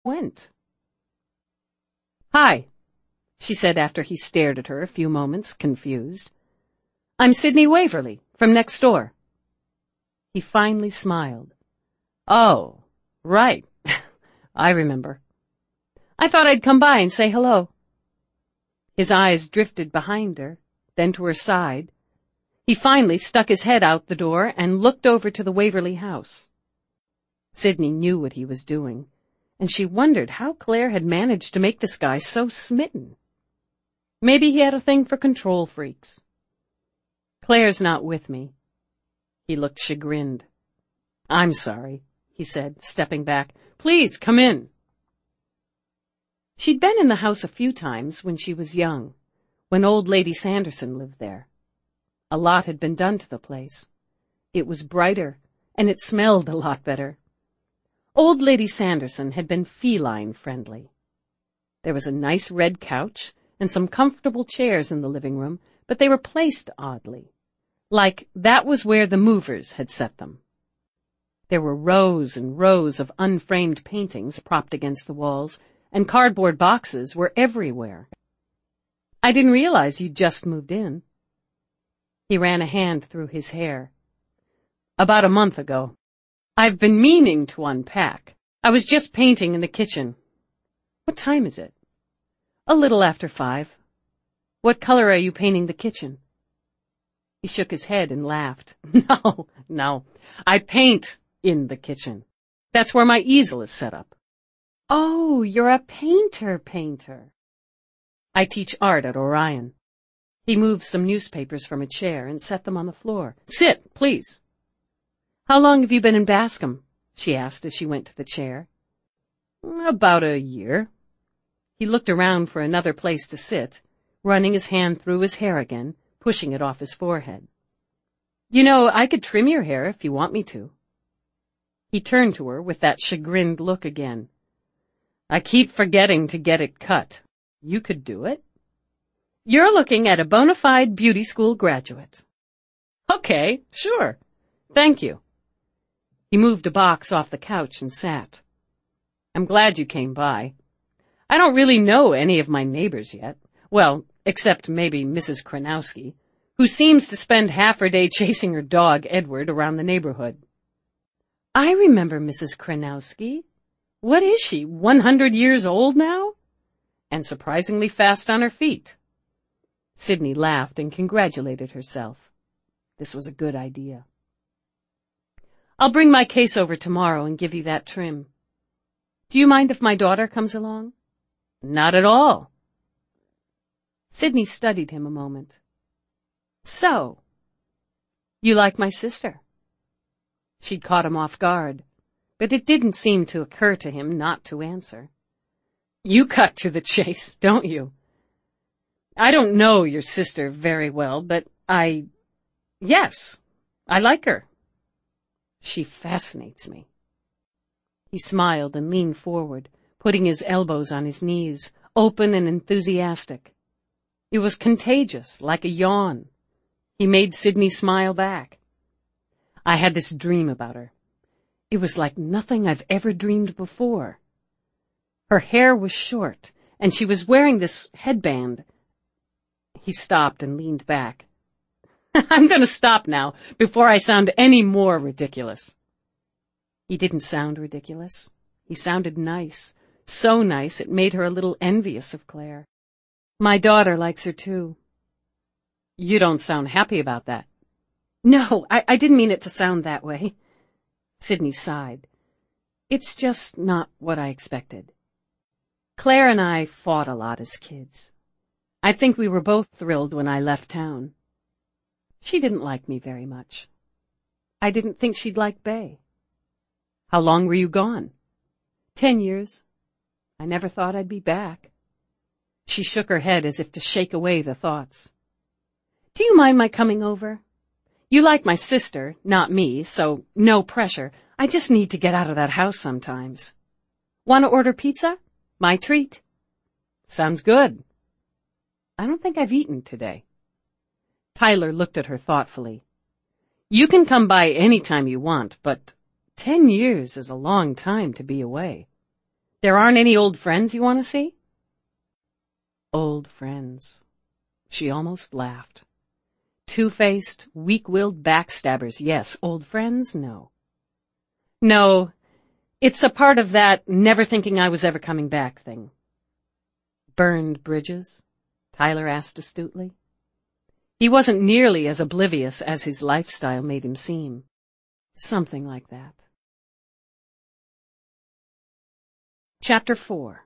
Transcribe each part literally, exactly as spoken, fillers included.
went. "Hi," she said after he stared at her a few moments, confused. "I'm Sidney Waverly, from next door." He finally smiled. "Oh, right. I remember. I thought I'd come by and say hello." His eyes drifted behind her, then to her side. He finally stuck his head out the door and looked over to the Waverly house. Sidney knew what he was doing, and she wondered how Claire had managed to make this guy so smitten. Maybe he had a thing for control freaks. "Claire's not with me." He looked chagrined. "I'm sorry," he said, stepping back. "Please, come in." She'd been in the house a few times when she was young, when old Lady Sanderson lived there. A lot had been done to the place. It was brighter, and it smelled a lot better. Old Lady Sanderson had been feline-friendly. There was a nice red couch and some comfortable chairs in the living room, but they were placed oddly, like that was where the movers had set them. There were rows and rows of unframed paintings propped against the walls, and cardboard boxes were everywhere. "I didn't realize you'd just moved in." He ran a hand through his hair. "About a month ago. I've been meaning to unpack. I was just painting in the kitchen." "What time is it?" "A little after five." "What color are you painting the kitchen?" He shook his head and laughed. "No, no. I paint in the kitchen. That's where my easel is set up." "Oh, you're a painter, painter." "I teach art at Orion." He moved some newspapers from a chair and set them on the floor. "Sit, please." "How long have you been in Bascom?" she asked as she went to the chair. "About a year." He looked around for another place to sit, running his hand through his hair again, pushing it off his forehead. "You know, I could trim your hair if you want me to." He turned to her with that chagrined look again. "I keep forgetting to get it cut. You could do it. You're looking at a bona fide beauty school graduate." "Okay, sure. Thank you." He moved a box off the couch and sat. "I'm glad you came by. I don't really know any of my neighbors yet. Well, except maybe Missus Kranowski, who seems to spend half her day chasing her dog, Edward, around the neighborhood." "I remember Missus Kranowski. What is she, one hundred years old now?" "And surprisingly fast on her feet." Sidney laughed and congratulated herself. This was a good idea. "I'll bring my case over tomorrow and give you that trim. Do you mind if my daughter comes along?" "Not at all." Sidney studied him a moment. "So, you like my sister?" She'd caught him off guard, but it didn't seem to occur to him not to answer. "You cut to the chase, don't you? I don't know your sister very well, but I... yes, I like her. She fascinates me." He smiled and leaned forward, putting his elbows on his knees, open and enthusiastic. It was contagious, like a yawn. He made Sidney smile back. "I had this dream about her. It was like nothing I've ever dreamed before. Her hair was short, and she was wearing this headband." He stopped and leaned back. "I'm going to stop now before I sound any more ridiculous." He didn't sound ridiculous. He sounded nice, so nice it made her a little envious of Claire. "My daughter likes her too." "You don't sound happy about that." "No, I, I didn't mean it to sound that way." Sidney sighed. "It's just not what I expected. Claire and I fought a lot as kids. I think we were both thrilled when I left town. She didn't like me very much. I didn't think she'd like Bay." "How long were you gone?" Ten years. I never thought I'd be back." She shook her head as if to shake away the thoughts. "Do you mind my coming over? You like my sister, not me, so no pressure. I just need to get out of that house sometimes. Want to order pizza? My treat." "Sounds good." "I don't think I've eaten today." Tyler looked at her thoughtfully. "You can come by any time you want, but ten years is a long time to be away." There aren't any old friends you want to see? Old friends. She almost laughed. Two-faced, weak-willed backstabbers, yes. Old friends, no. No, it's a part of that never thinking I was ever coming back thing. Burned bridges? Tyler asked astutely. He wasn't nearly as oblivious as his lifestyle made him seem. Something like that. Chapter four.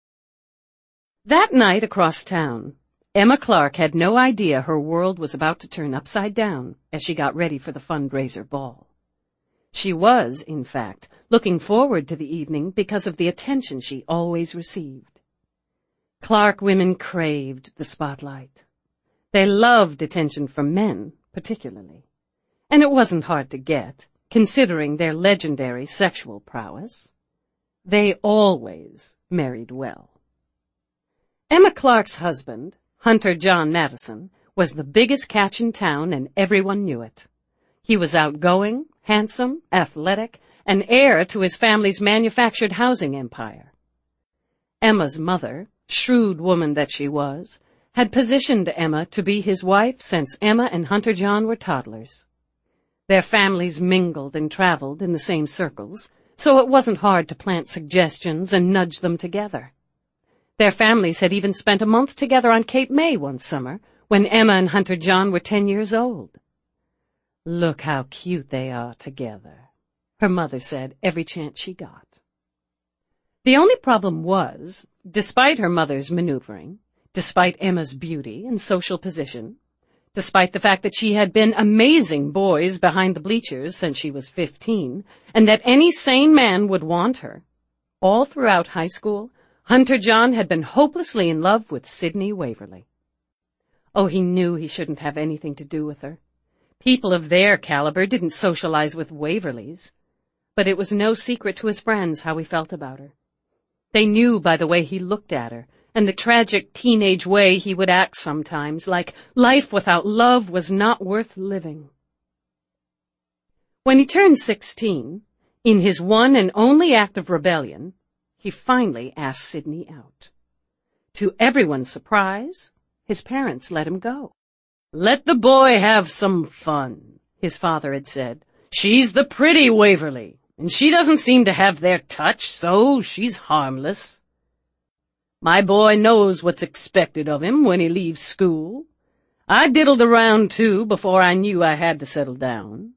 That night across town, Emma Clark had no idea her world was about to turn upside down as she got ready for the fundraiser ball. She was, in fact, looking forward to the evening because of the attention she always received. Clark women craved the spotlight. They loved attention from men, particularly. And it wasn't hard to get, considering their legendary sexual prowess. They always married well. Emma Clark's husband, Hunter John Madison, was the biggest catch in town, and everyone knew it. He was outgoing, handsome, athletic, and heir to his family's manufactured housing empire. Emma's mother, shrewd woman that she was, had positioned Emma to be his wife since Emma and Hunter John were toddlers. Their families mingled and traveled in the same circles, so it wasn't hard to plant suggestions and nudge them together. Their families had even spent a month together on Cape May one summer when Emma and Hunter John were ten years old. "Look how cute they are together," her mother said every chance she got. The only problem was, despite her mother's maneuvering, despite Emma's beauty and social position, despite the fact that she had been amazing boys behind the bleachers since she was fifteen, and that any sane man would want her, all throughout high school, Hunter John had been hopelessly in love with Sydney Waverly. Oh, he knew he shouldn't have anything to do with her. People of their caliber didn't socialize with Waverlys, but it was no secret to his friends how he felt about her. They knew by the way he looked at her, and the tragic teenage way he would act sometimes, like life without love was not worth living. When he turned sixteen, in his one and only act of rebellion, he finally asked Sydney out. To everyone's surprise, his parents let him go. "Let the boy have some fun," his father had said. "She's the pretty Waverly, and she doesn't seem to have their touch, so she's harmless. My boy knows what's expected of him when he leaves school. I diddled around, too, before I knew I had to settle down."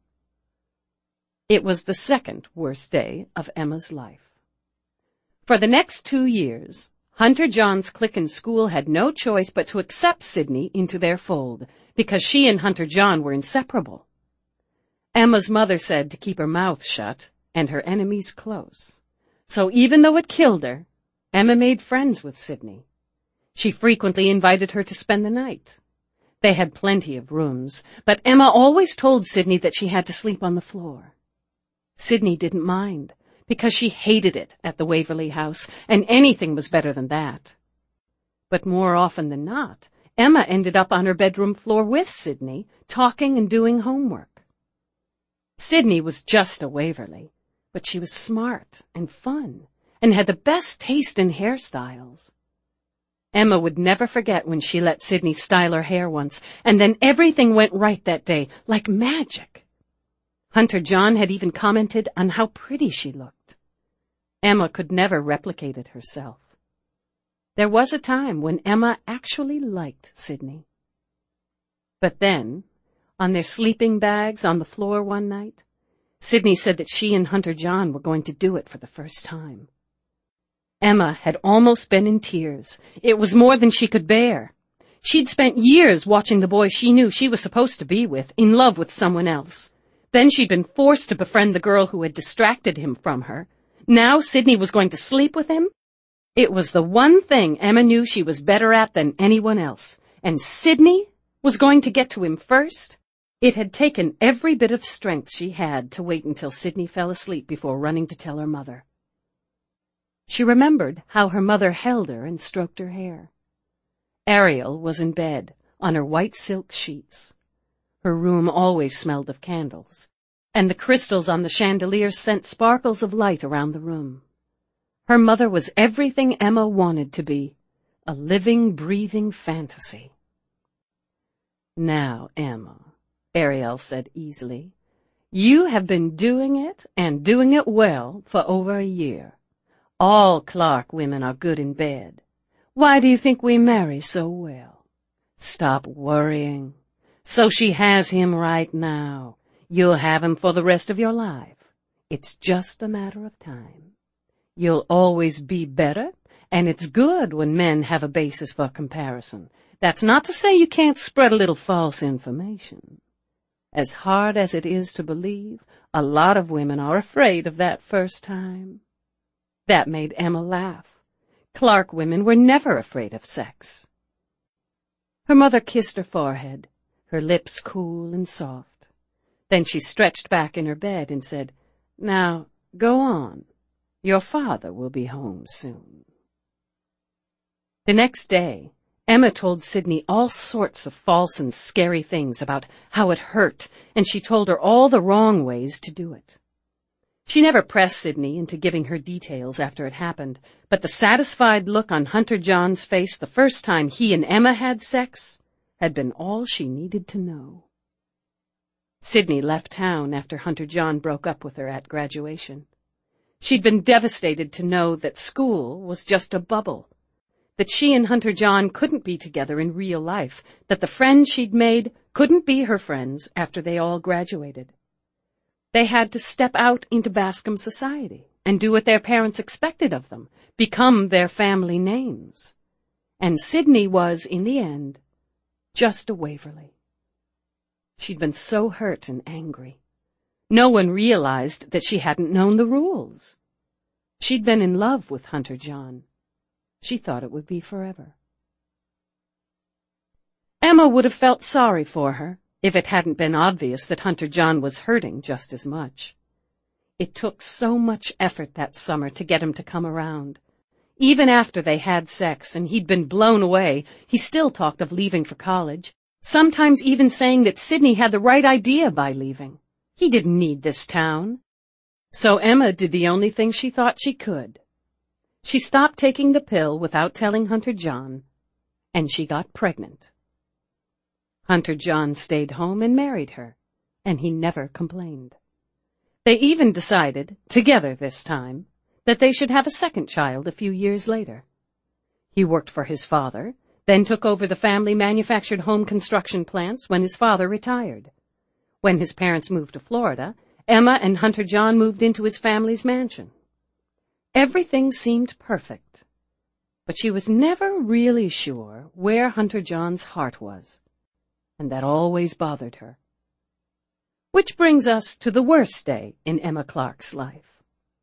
It was the second worst day of Emma's life. For the next two years, Hunter John's clique in school had no choice but to accept Sydney into their fold, because she and Hunter John were inseparable. Emma's mother said to keep her mouth shut and her enemies close. So even though it killed her, Emma made friends with Sydney. She frequently invited her to spend the night. They had plenty of rooms, but Emma always told Sydney that she had to sleep on the floor. Sydney didn't mind, because she hated it at the Waverly house, and anything was better than that. But more often than not, Emma ended up on her bedroom floor with Sydney, talking and doing homework. Sydney was just a Waverly, but she was smart and fun, and had the best taste in hairstyles. Emma would never forget when she let Sydney style her hair once, and then everything went right that day, like magic. Hunter John had even commented on how pretty she looked. Emma could never replicate it herself. There was a time when Emma actually liked Sydney. But then, on their sleeping bags on the floor one night, Sydney said that she and Hunter John were going to do it for the first time. Emma had almost been in tears. It was more than she could bear. She'd spent years watching the boy she knew she was supposed to be with, in love with someone else. Then she'd been forced to befriend the girl who had distracted him from her. Now Sydney was going to sleep with him? It was the one thing Emma knew she was better at than anyone else. And Sydney was going to get to him first? It had taken every bit of strength she had to wait until Sydney fell asleep before running to tell her mother. She remembered how her mother held her and stroked her hair. Ariel was in bed, on her white silk sheets. Her room always smelled of candles, and the crystals on the chandelier sent sparkles of light around the room. Her mother was everything Emma wanted to be, a living, breathing fantasy. "Now, Emma," Ariel said easily, "you have been doing it, and doing it well, for over a year. All Clark women are good in bed. Why do you think we marry so well? Stop worrying. So she has him right now. You'll have him for the rest of your life. It's just a matter of time. You'll always be better, and it's good when men have a basis for comparison. That's not to say you can't spread a little false information. As hard as it is to believe, a lot of women are afraid of that first time." That made Emma laugh. Clark women were never afraid of sex. Her mother kissed her forehead, her lips cool and soft. Then she stretched back in her bed and said, "Now, go on. Your father will be home soon." The next day, Emma told Sidney all sorts of false and scary things about how it hurt, and she told her all the wrong ways to do it. She never pressed Sidney into giving her details after it happened, but the satisfied look on Hunter John's face the first time he and Emma had sex had been all she needed to know. Sidney left town after Hunter John broke up with her at graduation. She'd been devastated to know that school was just a bubble, that she and Hunter John couldn't be together in real life, that the friends she'd made couldn't be her friends after they all graduated. They had to step out into Bascom society and do what their parents expected of them, become their family names. And Sidney was, in the end, just a Waverly. She'd been so hurt and angry. No one realized that she hadn't known the rules. She'd been in love with Hunter John. She thought it would be forever. Emma would have felt sorry for her if it hadn't been obvious that Hunter John was hurting just as much. It took so much effort that summer to get him to come around. Even after they had sex and he'd been blown away, he still talked of leaving for college, sometimes even saying that Sidney had the right idea by leaving. He didn't need this town. So Emma did the only thing she thought she could. She stopped taking the pill without telling Hunter John, and she got pregnant. Hunter John stayed home and married her, and he never complained. They even decided, together this time, that they should have a second child a few years later. He worked for his father, then took over the family-manufactured home construction plants when his father retired. When his parents moved to Florida, Emma and Hunter John moved into his family's mansion. Everything seemed perfect, but she was never really sure where Hunter John's heart was, and that always bothered her. Which brings us to the worst day in Emma Clark's life.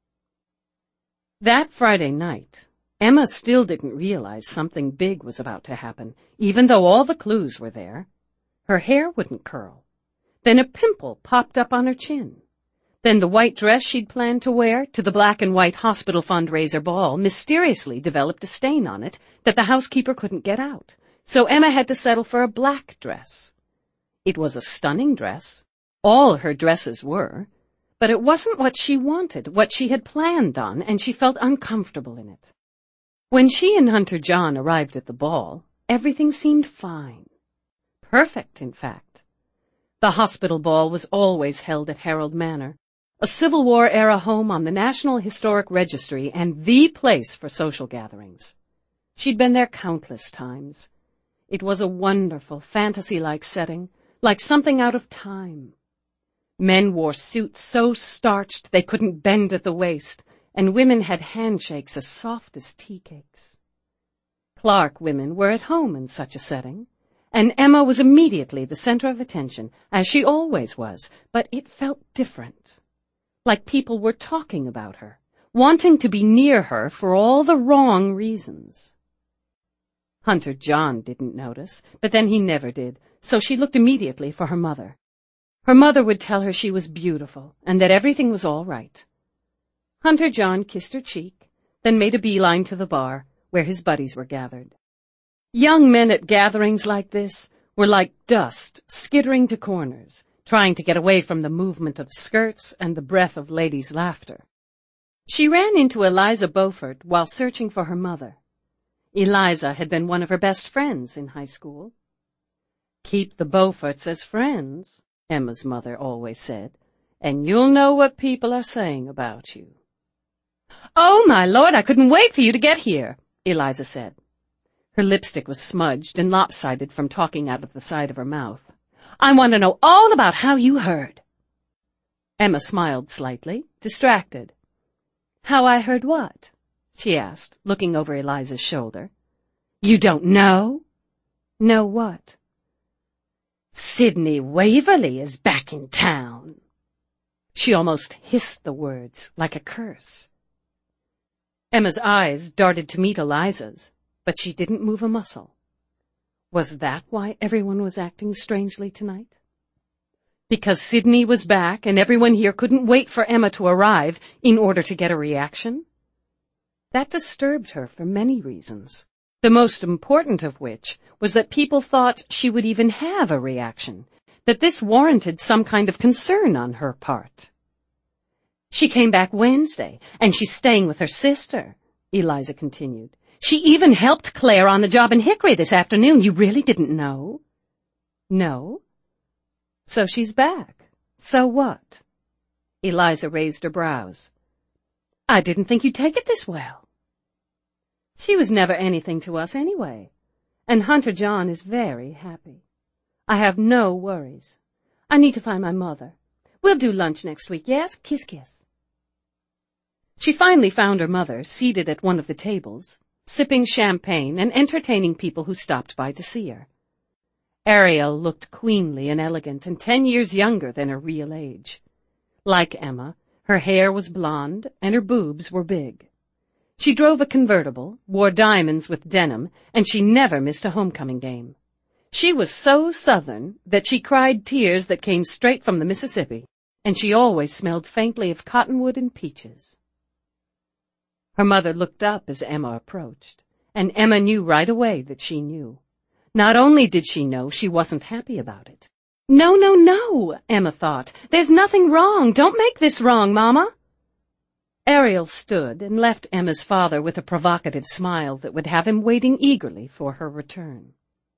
That Friday night, Emma still didn't realize something big was about to happen, even though all the clues were there. Her hair wouldn't curl. Then a pimple popped up on her chin. Then the white dress she'd planned to wear to the black and white hospital fundraiser ball mysteriously developed a stain on it that the housekeeper couldn't get out, so Emma had to settle for a black dress. It was a stunning dress. All her dresses were. But it wasn't what she wanted, what she had planned on, and she felt uncomfortable in it. When she and Hunter John arrived at the ball, everything seemed fine. Perfect, in fact. The hospital ball was always held at Harold Manor, a Civil War-era home on the National Historic Registry and the place for social gatherings. She'd been there countless times. It was a wonderful, fantasy-like setting, like something out of time. Men wore suits so starched they couldn't bend at the waist, and women had handshakes as soft as tea cakes. Clark women were at home in such a setting, and Emma was immediately the center of attention, as she always was, but it felt different. Like people were talking about her, wanting to be near her for all the wrong reasons. Hunter John didn't notice, but then he never did, so she looked immediately for her mother. Her mother would tell her she was beautiful and that everything was all right. Hunter John kissed her cheek, then made a beeline to the bar where his buddies were gathered. Young men at gatherings like this were like dust skittering to corners, trying to get away from the movement of skirts and the breath of ladies' laughter. She ran into Eliza Beaufort while searching for her mother. Eliza had been one of her best friends in high school. "Keep the Beauforts as friends," Emma's mother always said, "and you'll know what people are saying about you." "Oh, my Lord, I couldn't wait for you to get here," Eliza said. Her lipstick was smudged and lopsided from talking out of the side of her mouth. "I want to know all about how you heard." Emma smiled slightly, distracted. "How I heard what?" she asked, looking over Eliza's shoulder. "You don't know?" "Know what?" "Sidney Waverley is back in town." She almost hissed the words like a curse. Emma's eyes darted to meet Eliza's, but she didn't move a muscle. Was that why everyone was acting strangely tonight? Because Sidney was back and everyone here couldn't wait for Emma to arrive in order to get a reaction? That disturbed her for many reasons, the most important of which was that people thought she would even have a reaction, that this warranted some kind of concern on her part. "She came back Wednesday, and she's staying with her sister," Eliza continued. "She even helped Claire on the job in Hickory this afternoon. You really didn't know?" "No." "So she's back. So what?" Eliza raised her brows. "I didn't think you'd take it this well." "She was never anything to us anyway, and Hunter John is very happy. I have no worries. I need to find my mother. We'll do lunch next week, yes? Kiss, kiss." She finally found her mother seated at one of the tables, sipping champagne and entertaining people who stopped by to see her. Ariel looked queenly and elegant and ten years younger than her real age. Like Emma, her hair was blonde and her boobs were big. She drove a convertible, wore diamonds with denim, and she never missed a homecoming game. She was so Southern that she cried tears that came straight from the Mississippi, and she always smelled faintly of cottonwood and peaches. Her mother looked up as Emma approached, and Emma knew right away that she knew. Not only did she know, she wasn't happy about it. "No, no, no," Emma thought. "There's nothing wrong. Don't make this wrong, Mama." Ariel stood and left Emma's father with a provocative smile that would have him waiting eagerly for her return.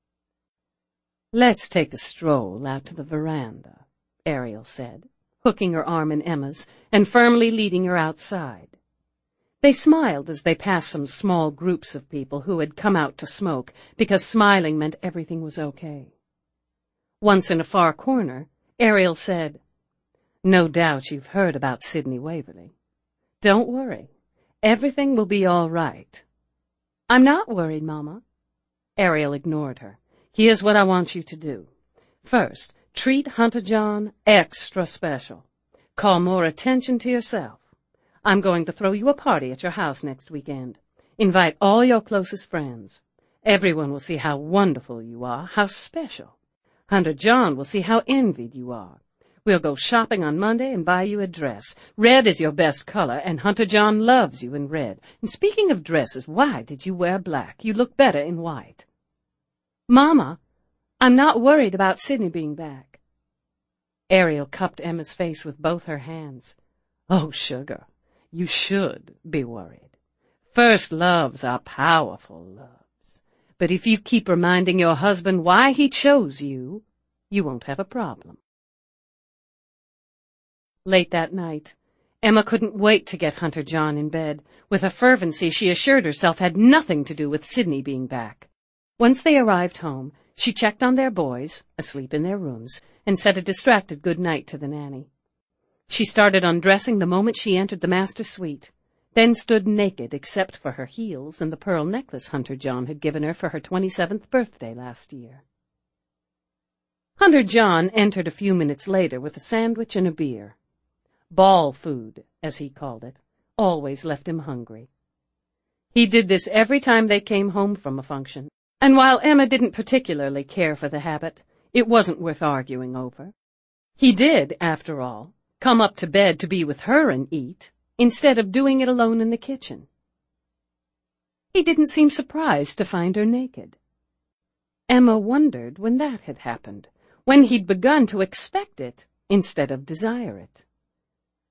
"Let's take a stroll out to the veranda," Ariel said, hooking her arm in Emma's and firmly leading her outside. They smiled as they passed some small groups of people who had come out to smoke because smiling meant everything was okay. Once in a far corner, Ariel said, "No doubt you've heard about Sidney Waverley. Don't worry. Everything will be all right." "I'm not worried, Mama." Ariel ignored her. "Here's what I want you to do. First, treat Hunter John extra special. Call more attention to yourself. I'm going to throw you a party at your house next weekend. Invite all your closest friends. Everyone will see how wonderful you are, how special. Hunter John will see how envied you are. We'll go shopping on Monday and buy you a dress. Red is your best color, and Hunter John loves you in red. And speaking of dresses, why did you wear black? You look better in white." "Mama, I'm not worried about Sidney being back." Ariel cupped Emma's face with both her hands. "Oh, sugar. You should be worried. First loves are powerful loves. But if you keep reminding your husband why he chose you, you won't have a problem." Late that night, Emma couldn't wait to get Hunter John in bed, with a fervency she assured herself had nothing to do with Sidney being back. Once they arrived home, she checked on their boys, asleep in their rooms, and said a distracted good night to the nanny. She started undressing the moment she entered the master suite, then stood naked except for her heels and the pearl necklace Hunter John had given her for her twenty-seventh birthday last year. Hunter John entered a few minutes later with a sandwich and a beer. Ball food, as he called it, always left him hungry. He did this every time they came home from a function, and while Emma didn't particularly care for the habit, it wasn't worth arguing over. He did, after all, come up to bed to be with her and eat, instead of doing it alone in the kitchen. He didn't seem surprised to find her naked. Emma wondered when that had happened, when he'd begun to expect it instead of desire it.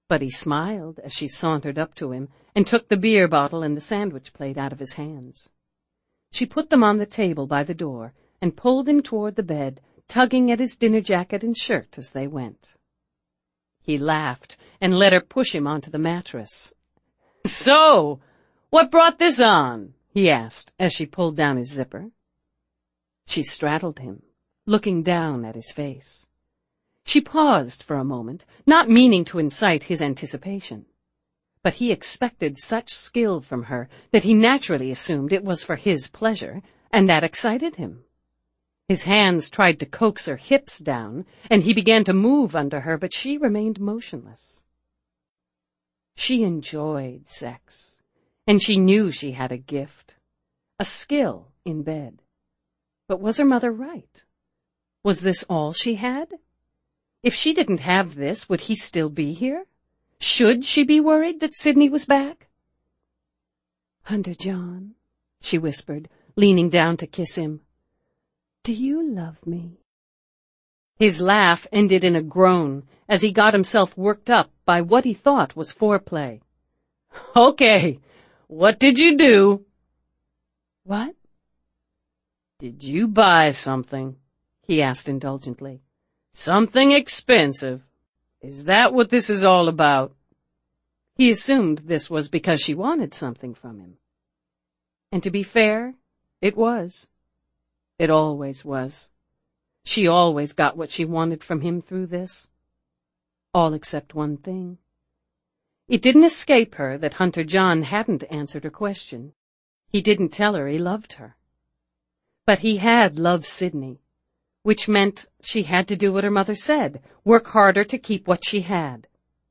But he smiled as she sauntered up to him and took the beer bottle and the sandwich plate out of his hands. She put them on the table by the door and pulled him toward the bed, tugging at his dinner jacket and shirt as they went. He laughed and let her push him onto the mattress. "So, what brought this on?" he asked as she pulled down his zipper. She straddled him, looking down at his face. She paused for a moment, not meaning to incite his anticipation. But he expected such skill from her that he naturally assumed it was for his pleasure, and that excited him. His hands tried to coax her hips down, and he began to move under her, but she remained motionless. She enjoyed sex, and she knew she had a gift, a skill in bed. But was her mother right? Was this all she had? If she didn't have this, would he still be here? Should she be worried that Sidney was back? "Hunter John," she whispered, leaning down to kiss him, "do you love me?" His laugh ended in a groan as he got himself worked up by what he thought was foreplay. "Okay, what did you do?" "What?" "Did you buy something?" he asked indulgently. "Something expensive. Is that what this is all about?" He assumed this was because she wanted something from him. And to be fair, it was. It always was. She always got what she wanted from him through this. All except one thing. It didn't escape her that Hunter John hadn't answered her question. He didn't tell her he loved her. But he had loved Sidney, which meant she had to do what her mother said, work harder to keep what she had.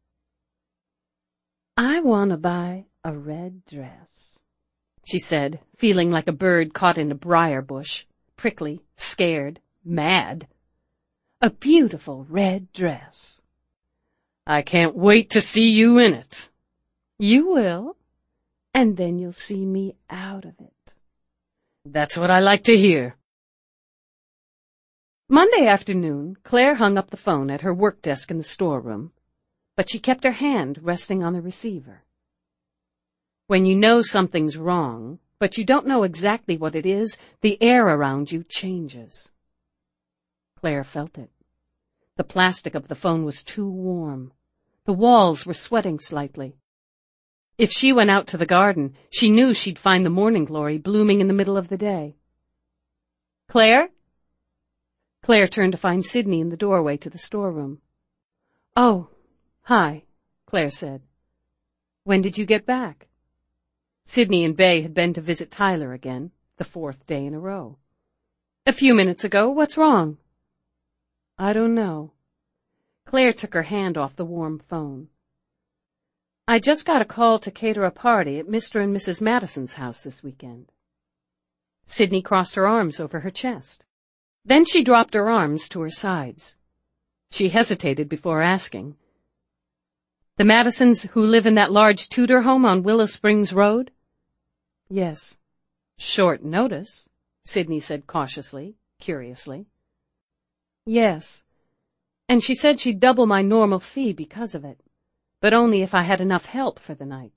"I want to buy a red dress," she said, feeling like a bird caught in a briar bush, prickly, scared, mad. "A beautiful red dress." "I can't wait to see you in it." "You will, and then you'll see me out of it." "That's what I like to hear." Monday afternoon, Claire hung up the phone at her work desk in the storeroom, but she kept her hand resting on the receiver. When you know something's wrong, but you don't know exactly what it is, the air around you changes. Claire felt it. The plastic of the phone was too warm. The walls were sweating slightly. If she went out to the garden, she knew she'd find the morning glory blooming in the middle of the day. "Claire?" Claire turned to find Sidney in the doorway to the storeroom. "Oh, hi," Claire said. "When did you get back?" Sidney and Bay had been to visit Tyler again, the fourth day in a row. "A few minutes ago. What's wrong?" "I don't know." Claire took her hand off the warm phone. "I just got a call to cater a party at Mister and Missus Madison's house this weekend." Sidney crossed her arms over her chest. Then she dropped her arms to her sides. She hesitated before asking. "The Madisons who live in that large Tudor home on Willow Springs Road?" "Yes." "Short notice," Sidney said cautiously, curiously. "Yes. And she said she'd double my normal fee because of it, but only if I had enough help for the night."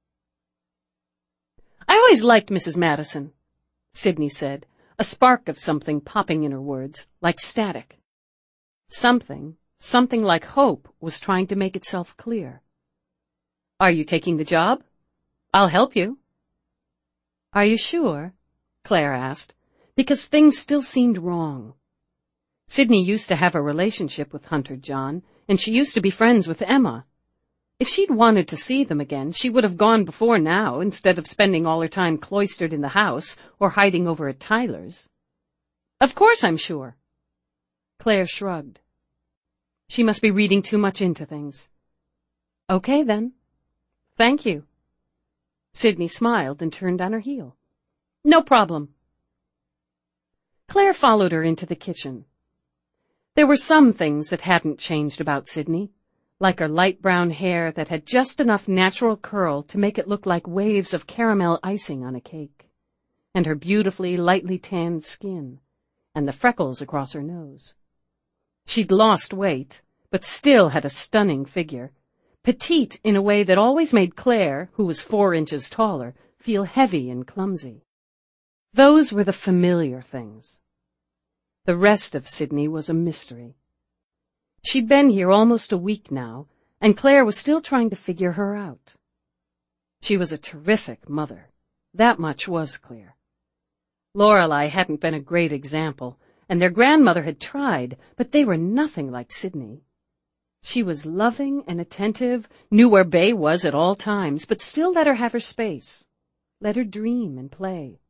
"I always liked Missus Madison," Sidney said, a spark of something popping in her words, like static. Something, something like hope, was trying to make itself clear. "Are you taking the job? I'll help you." "Are you sure?" Claire asked, because things still seemed wrong. Sidney used to have a relationship with Hunter John, and she used to be friends with Emma. If she'd wanted to see them again, she would have gone before now, instead of spending all her time cloistered in the house or hiding over at Tyler's. "Of course I'm sure." Claire shrugged. She must be reading too much into things. "Okay, then. Thank you." Sidney smiled and turned on her heel. "No problem." Claire followed her into the kitchen. There were some things that hadn't changed about Sidney, like her light brown hair that had just enough natural curl to make it look like waves of caramel icing on a cake, and her beautifully lightly tanned skin, and the freckles across her nose. She'd lost weight, but still had a stunning figure, petite in a way that always made Claire, who was four inches taller, feel heavy and clumsy. Those were the familiar things. The rest of Sydney was a mystery. She'd been here almost a week now, and Claire was still trying to figure her out. She was a terrific mother. That much was clear. Lorelei hadn't been a great example, and their grandmother had tried, but they were nothing like Sydney. She was loving and attentive, knew where Bay was at all times, but still let her have her space, let her dream and play.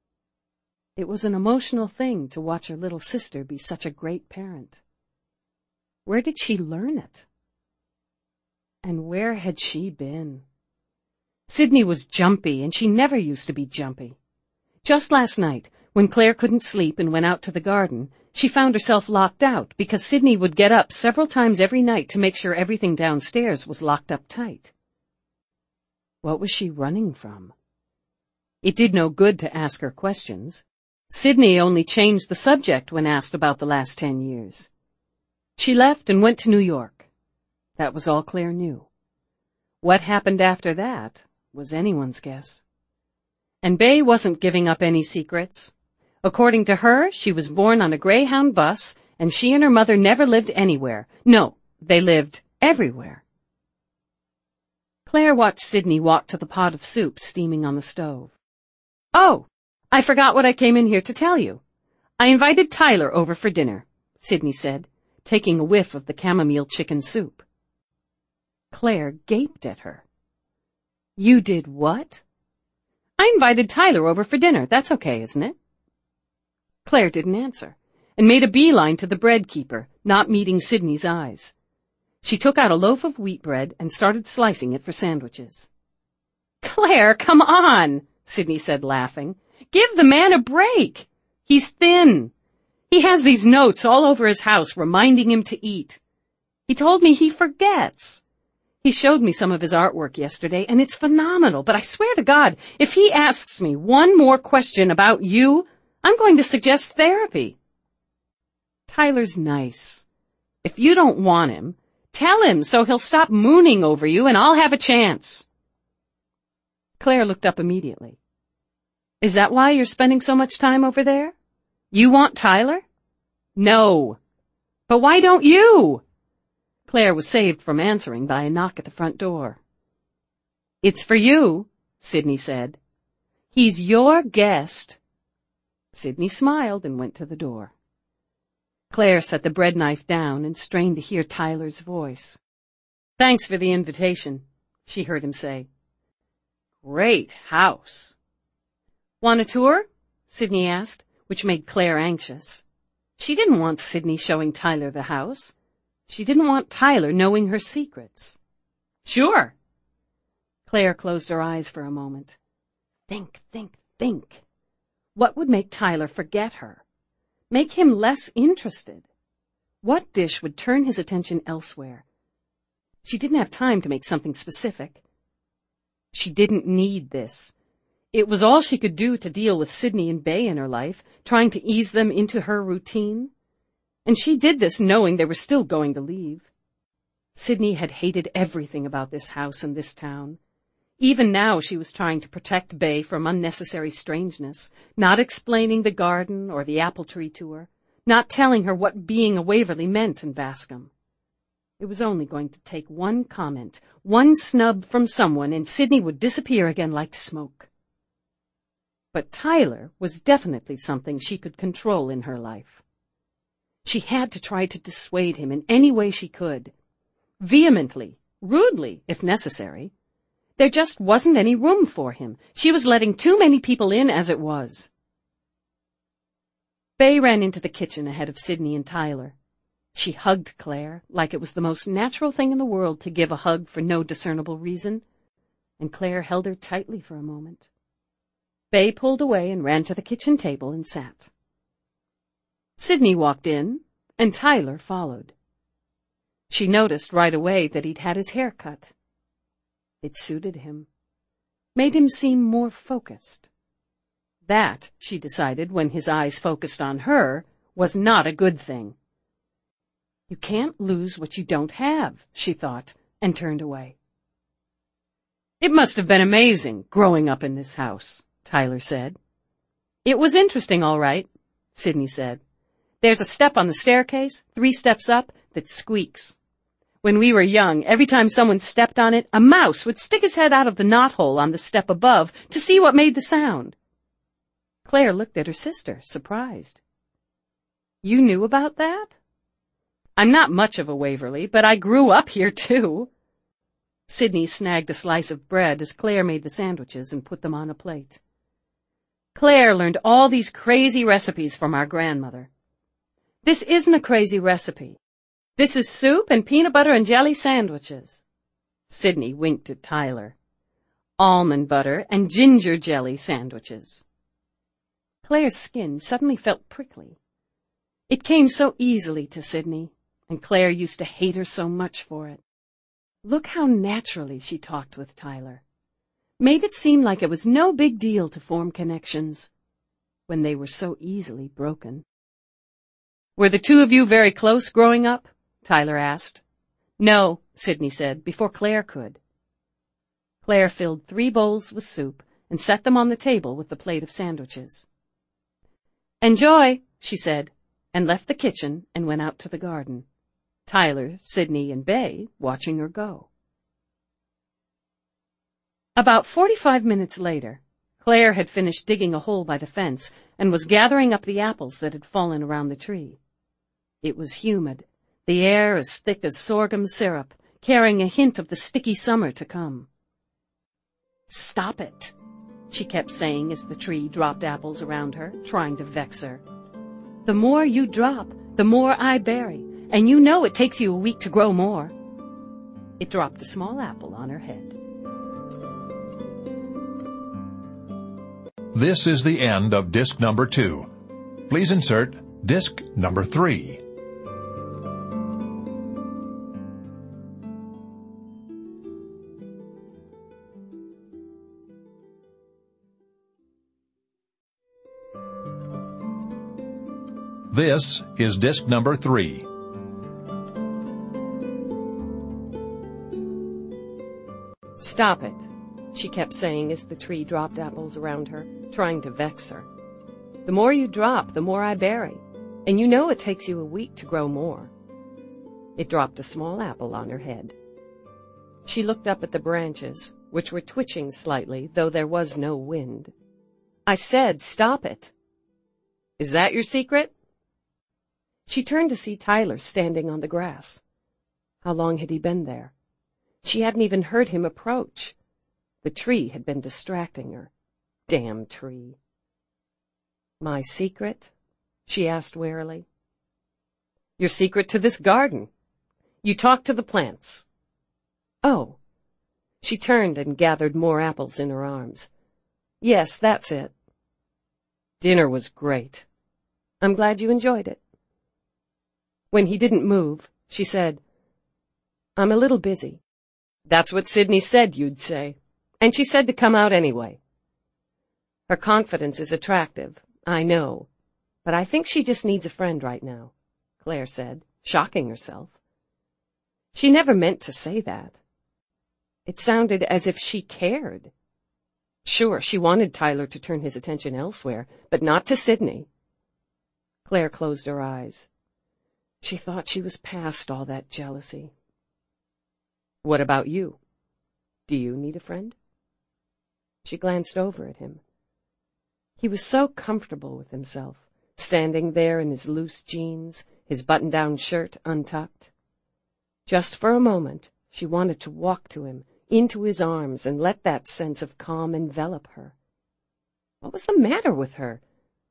It was an emotional thing to watch her little sister be such a great parent. Where did she learn it? And where had she been? Sydney was jumpy, and she never used to be jumpy. Just last night, when Claire couldn't sleep and went out to the garden, she found herself locked out because Sydney would get up several times every night to make sure everything downstairs was locked up tight. What was she running from? It did no good to ask her questions. Sydney only changed the subject when asked about the last ten years. She left and went to New York. That was all Claire knew. What happened after that was anyone's guess. And Bay wasn't giving up any secrets. According to her, she was born on a Greyhound bus, and she and her mother never lived anywhere. No, they lived everywhere. Claire watched Sydney walk to the pot of soup steaming on the stove. "Oh, I forgot what I came in here to tell you. I invited Tyler over for dinner," Sydney said, taking a whiff of the chamomile chicken soup. Claire gaped at her. "You did what?" "I invited Tyler over for dinner. That's okay, isn't it?" Claire didn't answer, and made a beeline to the bread keeper, not meeting Sydney's eyes. She took out a loaf of wheat bread and started slicing it for sandwiches. "Claire, come on," Sydney said, laughing. "Give the man a break. He's thin. He has these notes all over his house reminding him to eat. He told me he forgets. He showed me some of his artwork yesterday, and it's phenomenal, but I swear to God, if he asks me one more question about you, I'm going to suggest therapy." "Tyler's nice. If you don't want him, tell him so he'll stop mooning over you and I'll have a chance." Claire looked up immediately. "Is that why you're spending so much time over there? You want Tyler?" "No." "But why don't you?" Claire was saved from answering by a knock at the front door. "It's for you," Sydney said. "He's your guest." Sydney smiled and went to the door. Claire set the bread knife down and strained to hear Tyler's voice. "Thanks for the invitation," she heard him say. "Great house." "Want a tour?" Sydney asked, which made Claire anxious. She didn't want Sydney showing Tyler the house. She didn't want Tyler knowing her secrets. "Sure." Claire closed her eyes for a moment. Think, think, think. What would make Tyler forget her? Make him less interested? What dish would turn his attention elsewhere? She didn't have time to make something specific. She didn't need this. It was all she could do to deal with Sydney and Bay in her life, trying to ease them into her routine. And she did this knowing they were still going to leave. Sydney had hated everything about this house and this town. Even now she was trying to protect Bay from unnecessary strangeness, not explaining the garden or the apple tree to her, not telling her what being a Waverley meant in Bascom. It was only going to take one comment, one snub from someone, and Sydney would disappear again like smoke. But Tyler was definitely something she could control in her life. She had to try to dissuade him in any way she could. Vehemently, rudely, if necessary. There just wasn't any room for him. She was letting too many people in as it was. Bay ran into the kitchen ahead of Sydney and Tyler. She hugged Claire like it was the most natural thing in the world to give a hug for no discernible reason, and Claire held her tightly for a moment. Bay pulled away and ran to the kitchen table and sat. Sydney walked in, and Tyler followed. She noticed right away that he'd had his hair cut. It suited him, made him seem more focused. That, she decided when his eyes focused on her, was not a good thing. You can't lose what you don't have, she thought, and turned away. "It must have been amazing, growing up in this house," Tyler said. "It was interesting, all right," Sidney said. "There's a step on the staircase, three steps up, that squeaks. When we were young, every time someone stepped on it, a mouse would stick his head out of the knothole on the step above to see what made the sound." Claire looked at her sister, surprised. "You knew about that?" "I'm not much of a Waverly, but I grew up here, too." Sidney snagged a slice of bread as Claire made the sandwiches and put them on a plate. "Claire learned all these crazy recipes from our grandmother." "This isn't a crazy recipe. This is soup and peanut butter and jelly sandwiches." Sidney winked at Tyler. "Almond butter and ginger jelly sandwiches." Claire's skin suddenly felt prickly. It came so easily to Sidney, and Claire used to hate her so much for it. Look how naturally she talked with Tyler. Made it seem like it was no big deal to form connections when they were so easily broken. "Were the two of you very close growing up?" Tyler asked. "No," Sidney said, before Claire could. Claire filled three bowls with soup and set them on the table with the plate of sandwiches. "Enjoy," she said, and left the kitchen and went out to the garden. Tyler, Sidney, and Bay watching her go. About forty-five minutes later, Claire had finished digging a hole by the fence and was gathering up the apples that had fallen around the tree. It was humid, the air as thick as sorghum syrup, carrying a hint of the sticky summer to come. "Stop it," she kept saying as the tree dropped apples around her, trying to vex her. "The more you drop, the more I bury, and you know it takes you a week to grow more." It dropped a small apple on her head. This is the end of disc number two. Please insert disc number three. This is disc number three. "Stop it," she kept saying as the tree dropped apples around her, trying to vex her. "The more you drop, the more I bury, and you know it takes you a week to grow more." It dropped a small apple on her head. She looked up at the branches, which were twitching slightly, though there was no wind. "I said stop it." "Is that your secret?" She turned to see Tyler standing on the grass. How long had he been there? She hadn't even heard him approach. The tree had been distracting her. Damn tree. "My secret?" she asked warily. "Your secret to this garden. You talk to the plants." "Oh." She turned and gathered more apples in her arms. "Yes, that's it." "Dinner was great. I'm glad you enjoyed it." When he didn't move, she said, "I'm a little busy." "That's what Sidney said you'd say. And she said to come out anyway." "Her confidence is attractive, I know, but I think she just needs a friend right now," Claire said, shocking herself. She never meant to say that. It sounded as if she cared. Sure, she wanted Tyler to turn his attention elsewhere, but not to Sidney. Claire closed her eyes. She thought she was past all that jealousy. "What about you? Do you need a friend?" She glanced over at him. He was so comfortable with himself, standing there in his loose jeans, his button-down shirt untucked. Just for a moment, she wanted to walk to him, into his arms, and let that sense of calm envelop her. What was the matter with her?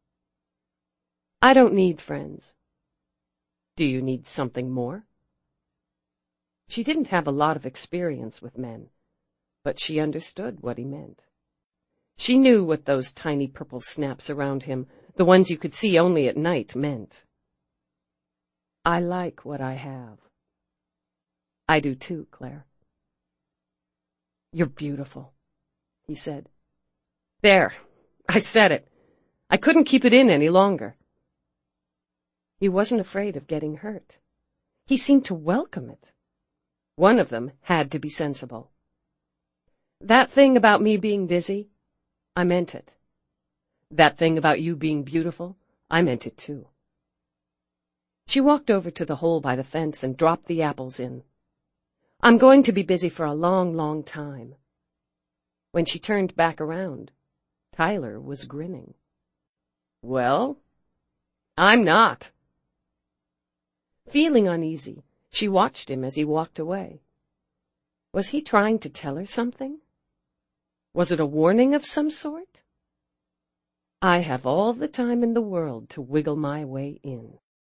"I don't need friends." "Do you need something more?" She didn't have a lot of experience with men, but she understood what he meant. She knew what those tiny purple snaps around him, the ones you could see only at night, meant. "I like what I have." "I do too, Claire." "You're beautiful," he said. "There, I said it. I couldn't keep it in any longer." He wasn't afraid of getting hurt. He seemed to welcome it. One of them had to be sensible. That thing about me being busy, I meant it. That thing about you being beautiful, I meant it too. She walked over to the hole by the fence and dropped the apples in. I'm going to be busy for a long, long time. When she turned back around, Tyler was grinning. Well, I'm not. Feeling uneasy, she watched him as he walked away. Was he trying to tell her something? Was it a warning of some sort? I have all the time in the world to wiggle my way in.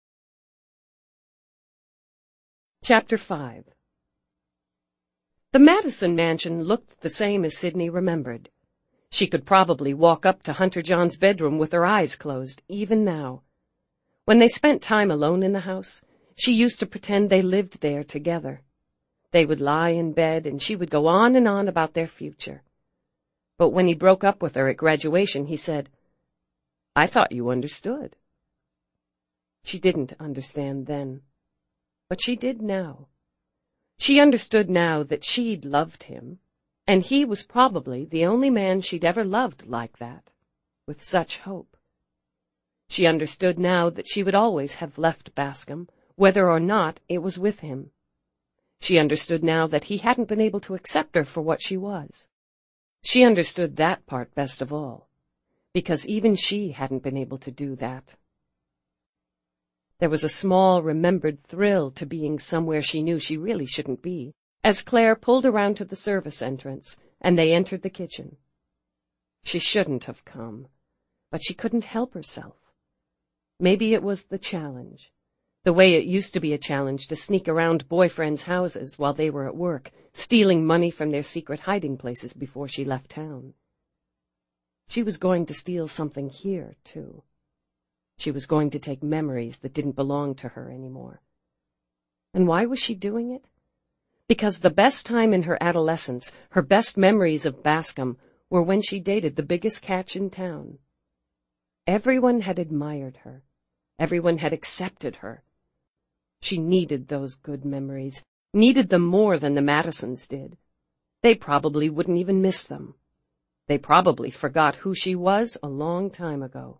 Chapter five. The Madison mansion looked the same as Sidney remembered. She could probably walk up to Hunter John's bedroom with her eyes closed, even now. When they spent time alone in the house, she used to pretend they lived there together. They would lie in bed, and she would go on and on about their future. But when he broke up with her at graduation, he said, I thought you understood. She didn't understand then, but she did now. She understood now that she'd loved him, and he was probably the only man she'd ever loved like that, with such hope. She understood now that she would always have left Bascom, whether or not it was with him. She understood now that he hadn't been able to accept her for what she was. She understood that part best of all, because even she hadn't been able to do that. There was a small, remembered thrill to being somewhere she knew she really shouldn't be, as Claire pulled around to the service entrance, and they entered the kitchen. She shouldn't have come, but she couldn't help herself. Maybe it was the challenge, the way it used to be a challenge to sneak around boyfriends' houses while they were at work, stealing money from their secret hiding places before she left town. She was going to steal something here, too. She was going to take memories that didn't belong to her anymore. And why was she doing it? Because the best time in her adolescence, her best memories of Bascom, were when she dated the biggest catch in town. Everyone had admired her. Everyone had accepted her. She needed those good memories, needed them more than the Madisons did. They probably wouldn't even miss them. They probably forgot who she was a long time ago.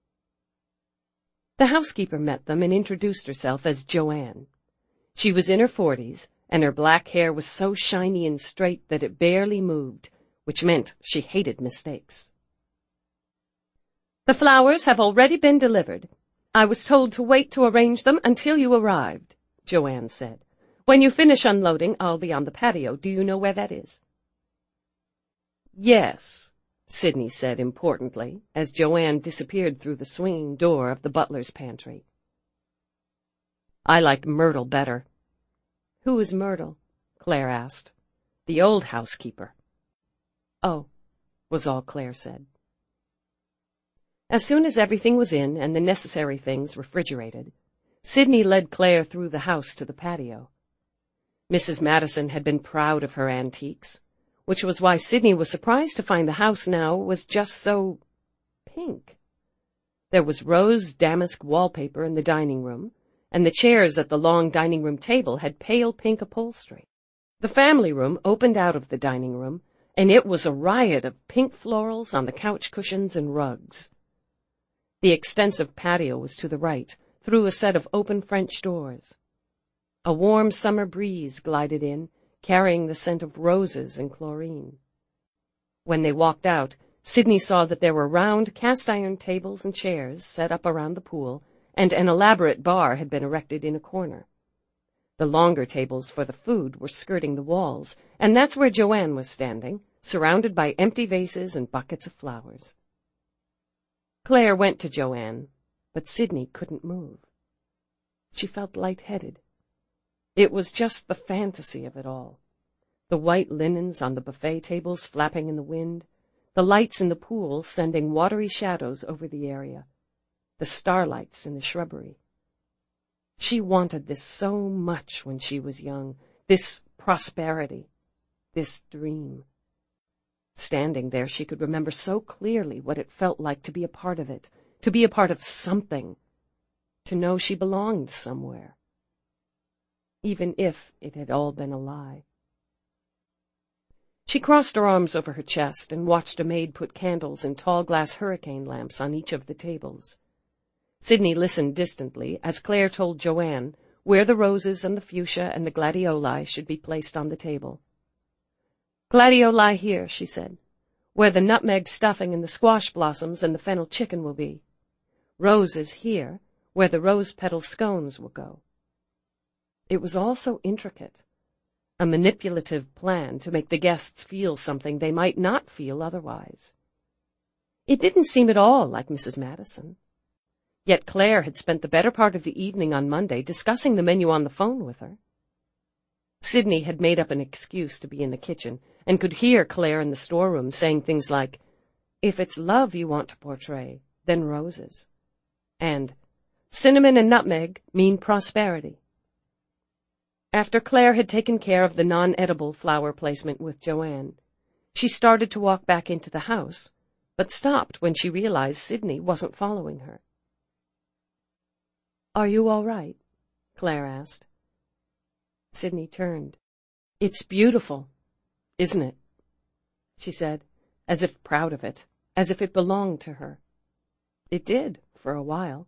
The housekeeper met them and introduced herself as Joanne. She was in her forties, and her black hair was so shiny and straight that it barely moved, which meant she hated mistakes. The flowers have already been delivered. I was told to wait to arrange them until you arrived, Joanne said. When you finish unloading, I'll be on the patio. Do you know where that is? Yes, Sidney said importantly, as Joanne disappeared through the swinging door of the butler's pantry. I like Myrtle better. Who is Myrtle? Claire asked. The old housekeeper. Oh, was all Claire said. As soon as everything was in and the necessary things refrigerated, Sidney led Claire through the house to the patio. Missus Madison had been proud of her antiques, which was why Sidney was surprised to find the house now was just so pink. There was rose damask wallpaper in the dining room, and the chairs at the long dining room table had pale pink upholstery. The family room opened out of the dining room, and it was a riot of pink florals on the couch cushions and rugs. The extensive patio was to the right, through a set of open French doors. A warm summer breeze glided in, carrying the scent of roses and chlorine. When they walked out, Sidney saw that there were round cast-iron tables and chairs set up around the pool, and an elaborate bar had been erected in a corner. The longer tables for the food were skirting the walls, and that's where Joanne was standing, surrounded by empty vases and buckets of flowers. Claire went to Joanne, but Sidney couldn't move. She felt lightheaded. It was just the fantasy of it all. The white linens on the buffet tables flapping in the wind, the lights in the pool sending watery shadows over the area, the starlights in the shrubbery. She wanted this so much when she was young, this prosperity, this dream. Standing there, she could remember so clearly what it felt like to be a part of it, to be a part of something, to know she belonged somewhere. even if it had all been a lie. She crossed her arms over her chest and watched a maid put candles in tall glass hurricane lamps on each of the tables. Sidney listened distantly as Claire told Joanne where the roses and the fuchsia and the gladioli should be placed on the table. "Gladioli here," she said, "where the nutmeg stuffing and the squash blossoms and the fennel chicken will be. Roses here, where the rose petal scones will go." It was all so intricate, a manipulative plan to make the guests feel something they might not feel otherwise. It didn't seem at all like Missus Madison. Yet Claire had spent the better part of the evening on Monday discussing the menu on the phone with her. Sidney had made up an excuse to be in the kitchen and could hear Claire in the storeroom saying things like, "If it's love you want to portray, then roses," and "cinnamon and nutmeg mean prosperity." After Claire had taken care of the non-edible flower placement with Joanne, she started to walk back into the house, but stopped when she realized Sidney wasn't following her. "Are you all right?" Claire asked. Sidney turned. "It's beautiful, isn't it?" she said, as if proud of it, as if it belonged to her. It did, for a while.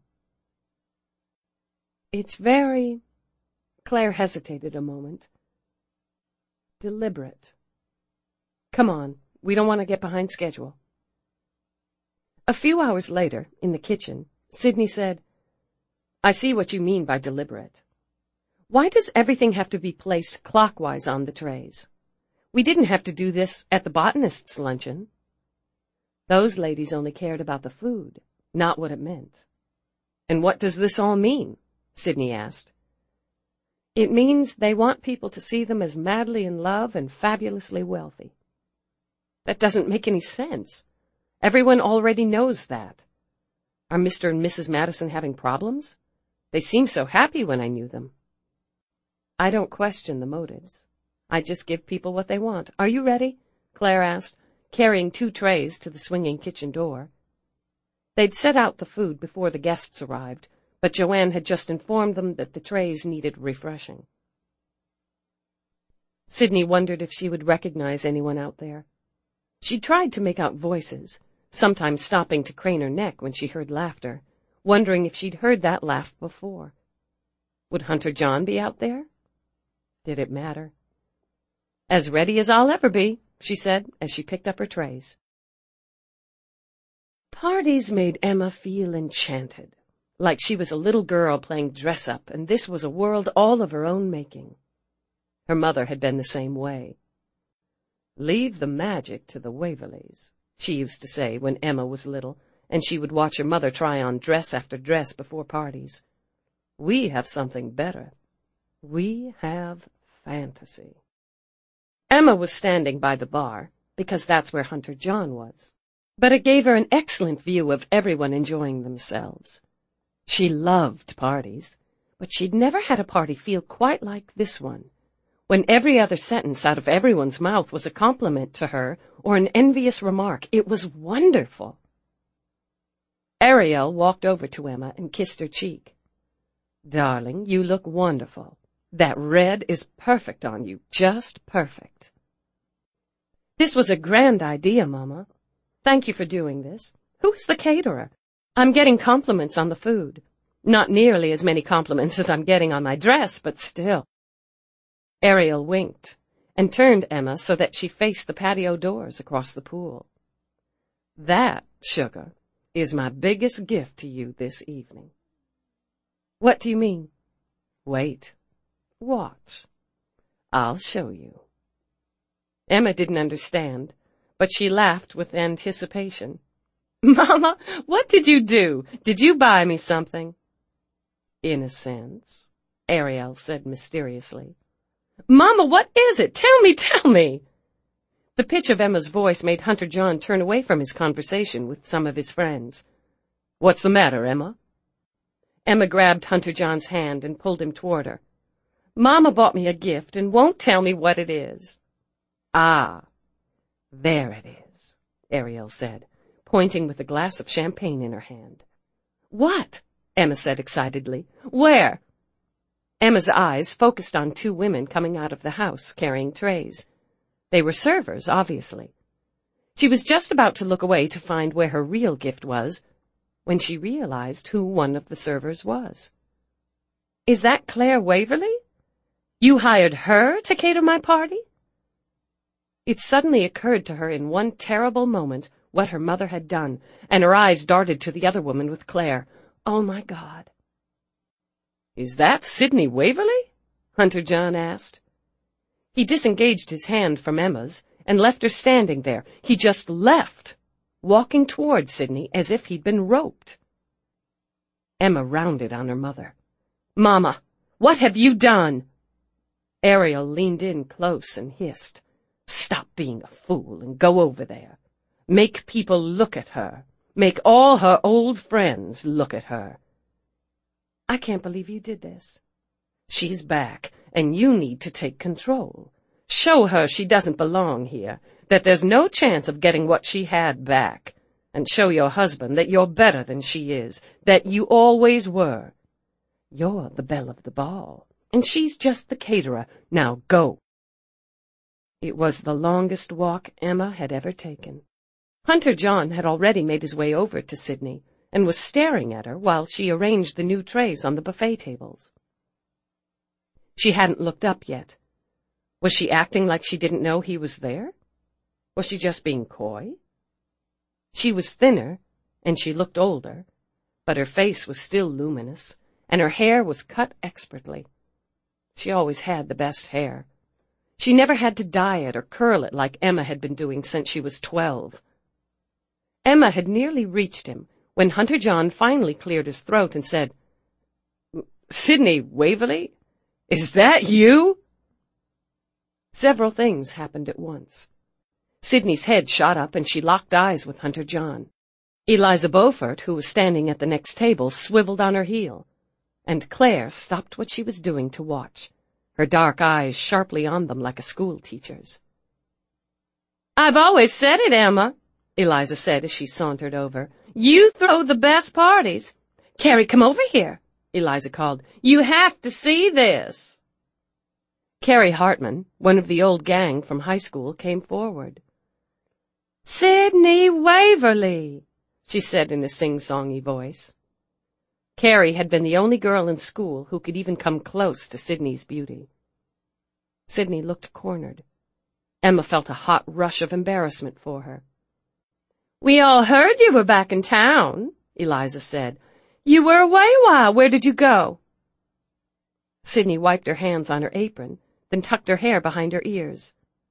"It's very—" Claire hesitated a moment. "Deliberate. Come on, we don't want to get behind schedule." A few hours later, in the kitchen, Sidney said, "I see what you mean by deliberate. Why does everything have to be placed clockwise on the trays? We didn't have to do this at the botanist's luncheon. Those ladies only cared about the food, not what it meant." "And what does this all mean?" Sidney asked. "It means they want people to see them as madly in love and fabulously wealthy." "That doesn't make any sense. Everyone already knows that. Are Mister and Missus Madison having problems? They seemed so happy when I knew them." "I don't question the motives. I just give people what they want. Are you ready?" Claire asked, carrying two trays to the swinging kitchen door. They'd set out the food before the guests arrived, but Joanne had just informed them that the trays needed refreshing. Sidney wondered if she would recognize anyone out there. She tried to make out voices, sometimes stopping to crane her neck when she heard laughter, wondering if she'd heard that laugh before. Would Hunter John be out there? Did it matter? "As ready as I'll ever be," she said as she picked up her trays. Parties made Emma feel enchanted, like she was a little girl playing dress-up, and this was a world all of her own making. Her mother had been the same way. "Leave the magic to the Waverleys," she used to say when Emma was little, and she would watch her mother try on dress after dress before parties. "We have something better. We have fantasy." Emma was standing by the bar, because that's where Hunter John was, but it gave her an excellent view of everyone enjoying themselves. She loved parties, but she'd never had a party feel quite like this one, when every other sentence out of everyone's mouth was a compliment to her or an envious remark. It was wonderful. Ariel walked over to Emma and kissed her cheek. "Darling, you look wonderful. That red is perfect on you, just perfect." "This was a grand idea, Mama. Thank you for doing this. Who is the caterer? I'm getting compliments on the food. Not nearly as many compliments as I'm getting on my dress, but still." Ariel winked and turned Emma so that she faced the patio doors across the pool. "That, sugar, is my biggest gift to you this evening." "What do you mean?" "Wait. Watch. I'll show you." Emma didn't understand, but she laughed with anticipation. "Mama, what did you do? Did you buy me something?" "In a sense," Ariel said mysteriously. "Mama, what is it? Tell me, tell me!" The pitch of Emma's voice made Hunter John turn away from his conversation with some of his friends. "What's the matter, Emma?" Emma grabbed Hunter John's hand and pulled him toward her. "Mama bought me a gift and won't tell me what it is." "Ah, there it is," Ariel said, pointing with a glass of champagne in her hand. "What?" Emma said excitedly. "Where?" Emma's eyes focused on two women coming out of the house, carrying trays. They were servers, obviously. She was just about to look away to find where her real gift was, when she realized who one of the servers was. "Is that Claire Waverly? You hired her to cater my party?" It suddenly occurred to her in one terrible moment what her mother had done, and her eyes darted to the other woman with Claire. Oh, my God. "Is that Sidney Waverly?" Hunter John asked. He disengaged his hand from Emma's and left her standing there. He just left, walking toward Sidney as if he'd been roped. Emma rounded on her mother. "Mama, what have you done?" Ariel leaned in close and hissed, "Stop being a fool and go over there. Make people look at her. Make all her old friends look at her." "I can't believe you did this." "She's back, and you need to take control. Show her she doesn't belong here, that there's no chance of getting what she had back, and show your husband that you're better than she is, that you always were. You're the belle of the ball, and she's just the caterer. Now go." It was the longest walk Emma had ever taken. Hunter John had already made his way over to Sidney and was staring at her while she arranged the new trays on the buffet tables. She hadn't looked up yet. Was she acting like she didn't know he was there? Was she just being coy? She was thinner, and she looked older, but her face was still luminous, and her hair was cut expertly. She always had the best hair. She never had to dye it or curl it like Emma had been doing since she was twelve. Emma had nearly reached him when Hunter John finally cleared his throat and said, "Sidney Waverly? Is that you?" Several things happened at once. Sidney's head shot up and she locked eyes with Hunter John. Eliza Beaufort, who was standing at the next table, swiveled on her heel, and Claire stopped what she was doing to watch, her dark eyes sharply on them like a schoolteacher's. "I've always said it, Emma," Eliza said as she sauntered over. "You throw the best parties. Carrie, come over here," Eliza called. "You have to see this." Carrie Hartman, one of the old gang from high school, came forward. "Sidney Waverly," she said in a sing-songy voice. Carrie had been the only girl in school who could even come close to Sidney's beauty. Sidney looked cornered. Emma felt a hot rush of embarrassment for her. "We all heard you were back in town," Eliza said. "You were away a while. Where did you go?" Sidney wiped her hands on her apron, then tucked her hair behind her ears.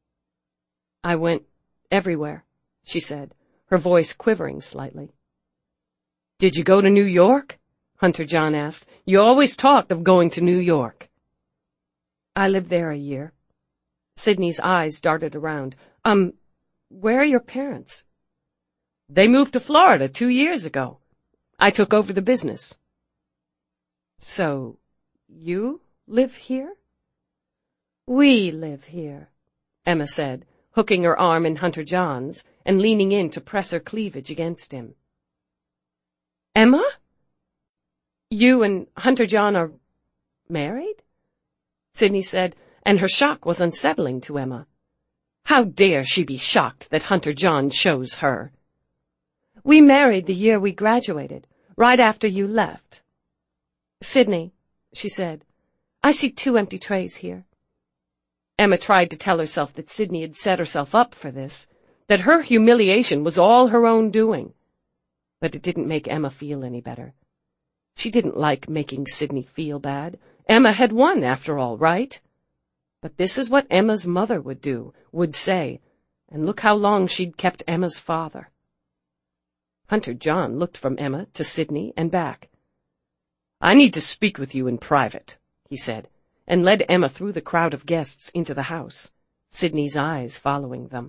"I went everywhere," she said, her voice quivering slightly. "Did you go to New York?" Hunter John asked. "You always talked of going to New York." "I lived there a year." Sidney's eyes darted around. Um, where are your parents?" "They moved to Florida two years ago. I took over the business." "So, you live here?" "We live here," Emma said, hooking her arm in Hunter John's and leaning in to press her cleavage against him. "Emma? You and Hunter John are married?" Sidney said, and her shock was unsettling to Emma. How dare she be shocked that Hunter John chose her? "We married the year we graduated, right after you left." "Sidney," she said, "I see two empty trays here." Emma tried to tell herself that Sidney had set herself up for this, that her humiliation was all her own doing. But it didn't make Emma feel any better. She didn't like making Sidney feel bad. Emma had won, after all, right? But this is what Emma's mother would do, would say, and look how long she'd kept Emma's father. Hunter John looked from Emma to Sidney and back. "I need to speak with you in private," he said, and led Emma through the crowd of guests into the house, Sidney's eyes following them.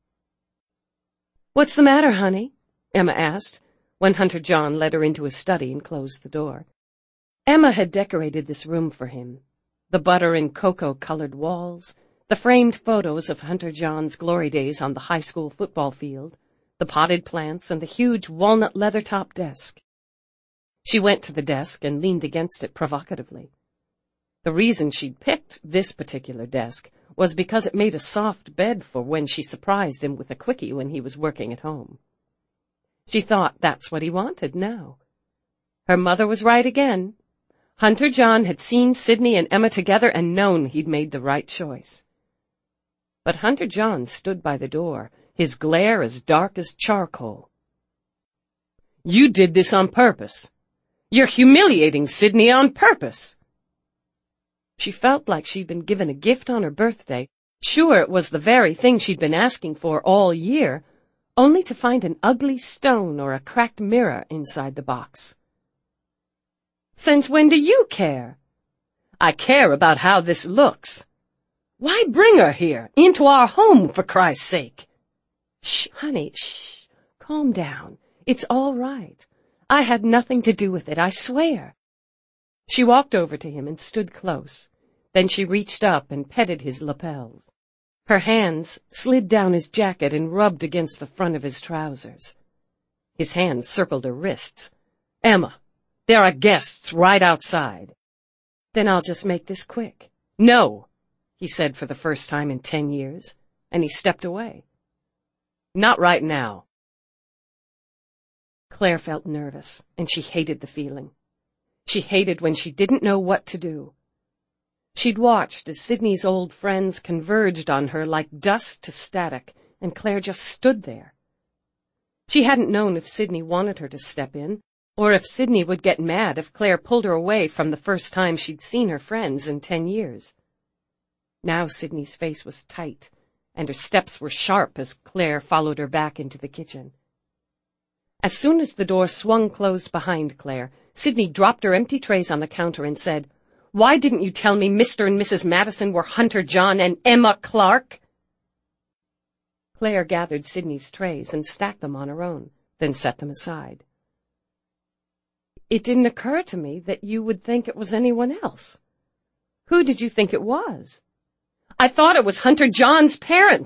"What's the matter, honey?" Emma asked, when Hunter John led her into his study and closed the door. Emma had decorated this room for him. The butter and cocoa-colored walls, the framed photos of Hunter John's glory days on the high school football field, the potted plants, and the huge walnut leather-top desk. She went to the desk and leaned against it provocatively. The reason she'd picked this particular desk was because it made a soft bed for when she surprised him with a quickie when he was working at home. She thought that's what he wanted now. Her mother was right again. Hunter John had seen Sidney and Emma together and known he'd made the right choice. But Hunter John stood by the door, his glare as dark as charcoal. "You did this on purpose. You're humiliating Sidney on purpose." She felt like she'd been given a gift on her birthday, sure it was the very thing she'd been asking for all year, only to find an ugly stone or a cracked mirror inside the box. "Since when do you care?" "I care about how this looks. Why bring her here, into our home, for Christ's sake?" "Shh, honey, shh. Calm down. It's all right. I had nothing to do with it, I swear." She walked over to him and stood close. Then she reached up and petted his lapels. Her hands slid down his jacket and rubbed against the front of his trousers. His hands circled her wrists. "Emma, there are guests right outside." "Then I'll just make this quick." "No," he said for the first time in ten years, and he stepped away. "Not right now." Claire felt nervous, and she hated the feeling. She hated when she didn't know what to do. She'd watched as Sidney's old friends converged on her like dust to static, and Claire just stood there. She hadn't known if Sidney wanted her to step in, or if Sidney would get mad if Claire pulled her away from the first time she'd seen her friends in ten years. Now Sidney's face was tight, and her steps were sharp as Claire followed her back into the kitchen. As soon as the door swung closed behind Claire, Sidney dropped her empty trays on the counter and said, "Why didn't you tell me Mister and Missus Madison were Hunter John and Emma Clark?" Claire gathered Sidney's trays and stacked them on her own, then set them aside. "It didn't occur to me that you would think it was anyone else. Who did you think it was?" "I thought it was Hunter John's parents."